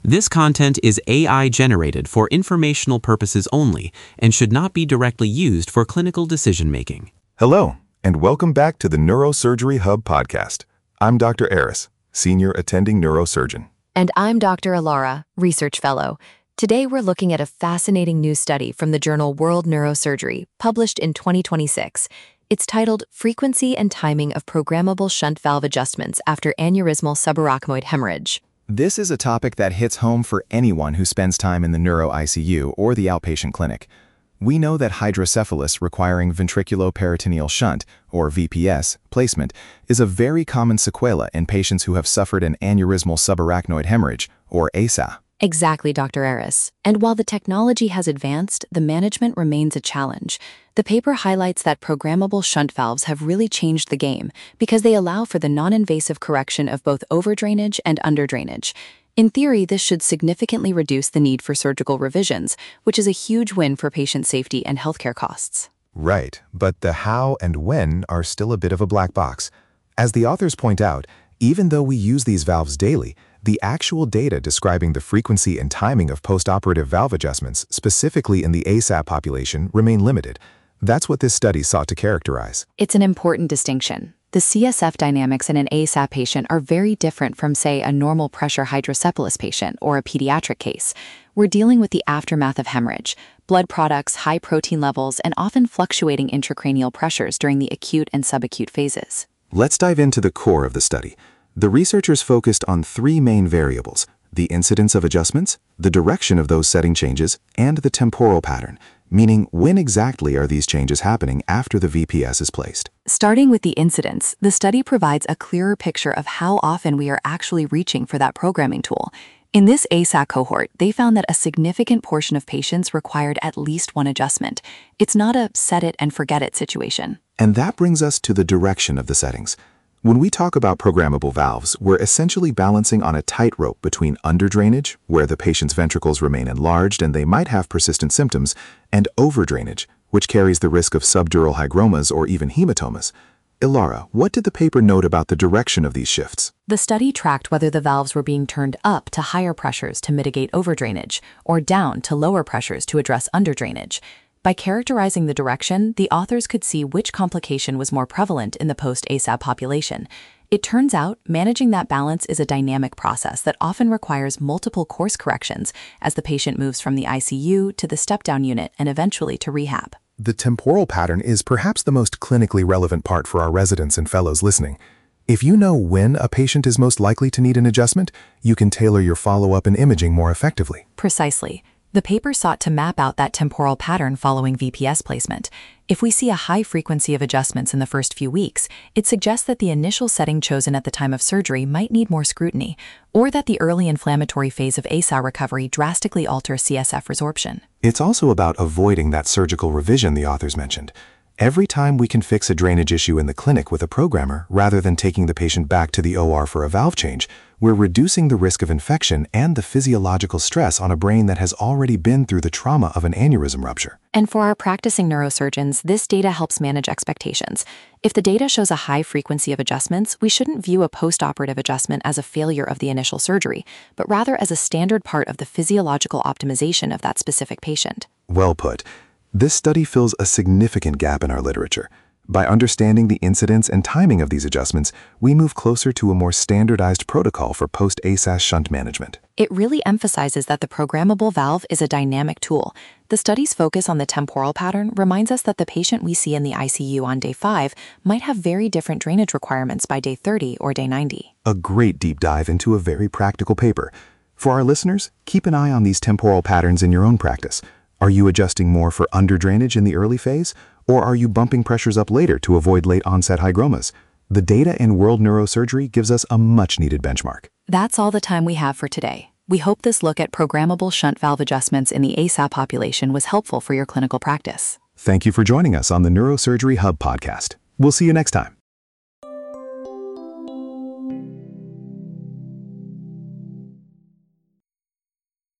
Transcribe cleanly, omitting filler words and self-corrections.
This content is AI generated for informational purposes only and should not be directly used for clinical decision-making. Hello, and welcome back to the Neurosurgery Hub podcast. I'm Dr. Aris, Senior Attending Neurosurgeon. And I'm Dr. Alara, Research Fellow. Today we're looking at a fascinating new study from the journal World Neurosurgery, published in 2026. It's titled Frequency and Timing of Programmable Shunt Valve Adjustments After Aneurysmal Subarachnoid Hemorrhage. This is a topic that hits home for anyone who spends time in the neuro ICU or the outpatient clinic. We know that hydrocephalus requiring ventriculoperitoneal shunt, or VPS, placement is a very common sequela in patients who have suffered an aneurysmal subarachnoid hemorrhage, or ASA. Exactly, Dr. Aris. And while the technology has advanced, the management remains a challenge. The paper highlights that programmable shunt valves have really changed the game because they allow for the non-invasive correction of both overdrainage and underdrainage. In theory, this should significantly reduce the need for surgical revisions, which is a huge win for patient safety and healthcare costs. Right, but the how and when are still a bit of a black box. As the authors point out, even though we use these valves daily, the actual data describing the frequency and timing of postoperative valve adjustments, specifically in the ASAP population, remain limited. That's what this study sought to characterize. It's an important distinction. The CSF dynamics in an ASAP patient are very different from, say, a normal pressure hydrocephalus patient or a pediatric case. We're dealing with the aftermath of hemorrhage, blood products, high protein levels, and often fluctuating intracranial pressures during the acute and subacute phases. Let's dive into the core of the study. The researchers focused on three main variables: the incidence of adjustments, the direction of those setting changes, and the temporal pattern, meaning when exactly are these changes happening after the VPS is placed. Starting with the incidence, the study provides a clearer picture of how often we are actually reaching for that programming tool. In this ASA cohort, they found that a significant portion of patients required at least one adjustment. It's not a set it and forget it situation. And that brings us to the direction of the settings. When we talk about programmable valves, we're essentially balancing on a tightrope between underdrainage, where the patient's ventricles remain enlarged and they might have persistent symptoms, and overdrainage, which carries the risk of subdural hygromas or even hematomas. Ilara, what did the paper note about the direction of these shifts? The study tracked whether the valves were being turned up to higher pressures to mitigate overdrainage, or down to lower pressures to address underdrainage. By characterizing the direction, the authors could see which complication was more prevalent in the post-ASAP population. It turns out managing that balance is a dynamic process that often requires multiple course corrections as the patient moves from the ICU to the step-down unit and eventually to rehab. The temporal pattern is perhaps the most clinically relevant part for our residents and fellows listening. If you know when a patient is most likely to need an adjustment, you can tailor your follow-up and imaging more effectively. Precisely. The paper sought to map out that temporal pattern following VPS placement. If we see a high frequency of adjustments in the first few weeks, it suggests that the initial setting chosen at the time of surgery might need more scrutiny, or that the early inflammatory phase of ASA recovery drastically alters CSF resorption. It's also about avoiding that surgical revision the authors mentioned. Every time we can fix a drainage issue in the clinic with a programmer, rather than taking the patient back to the OR for a valve change, we're reducing the risk of infection and the physiological stress on a brain that has already been through the trauma of an aneurysm rupture. And for our practicing neurosurgeons, this data helps manage expectations. If the data shows a high frequency of adjustments, we shouldn't view a postoperative adjustment as a failure of the initial surgery, but rather as a standard part of the physiological optimization of that specific patient. Well put. This study fills a significant gap in our literature. By understanding the incidence and timing of these adjustments, we move closer to a more standardized protocol for post-ASAS shunt management. It really emphasizes that the programmable valve is a dynamic tool. The study's focus on the temporal pattern reminds us that the patient we see in the ICU on day 5 might have very different drainage requirements by day 30 or day 90. A great deep dive into a very practical paper. For our listeners, keep an eye on these temporal patterns in your own practice. Are you adjusting more for underdrainage in the early phase, or are you bumping pressures up later to avoid late-onset hygromas? The data in World Neurosurgery gives us a much-needed benchmark. That's all the time we have for today. We hope this look at programmable shunt valve adjustments in the ASA population was helpful for your clinical practice. Thank you for joining us on the Neurosurgery Hub podcast. We'll see you next time.